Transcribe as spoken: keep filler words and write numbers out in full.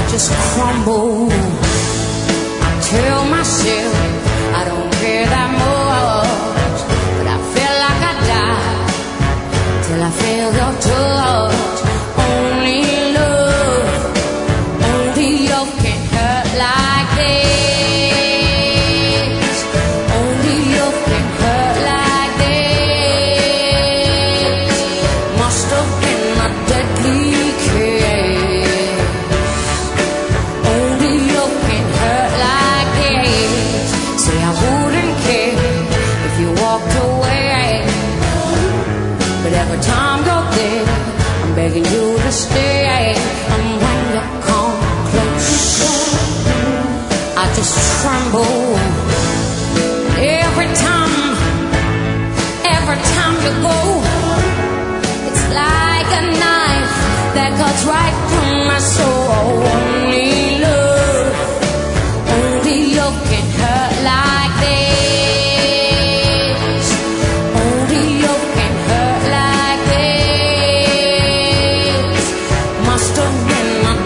just crumble. I tell myself I don't care that much, but I feel like I died till I feel your touch. Only love, only love can hurt like this. Only love can hurt like this. Must have been my deadly kiss. Only love can hurt like this. Say I wouldn't care if you walked away, but every time you're there, I'm begging you to stay. And when you come close, I just tremble. Every time, every time you go, it's like a knife that cuts right through my soul. Only love, only love can hurt like this. Only love can hurt like this. Must have been my